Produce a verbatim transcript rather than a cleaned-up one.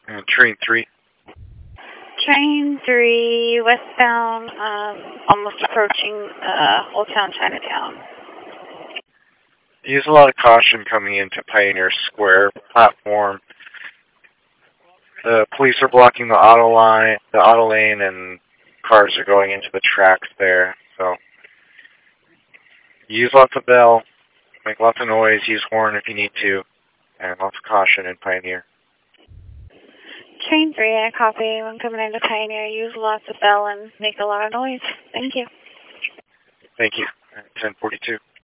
Uh, train three. Train three, westbound, um, almost approaching uh, Old Town Chinatown. Use a lot of caution coming into Pioneer Square platform. The police are blocking the auto line, the auto lane, and cars are going into the tracks there. So use lots of bell, make lots of noise, use horn if you need to, and lots of caution in Pioneer. Train three, I copy. When coming into Pioneer, use lots of bell and make a lot of noise. Thank you. Thank you. ten forty-two.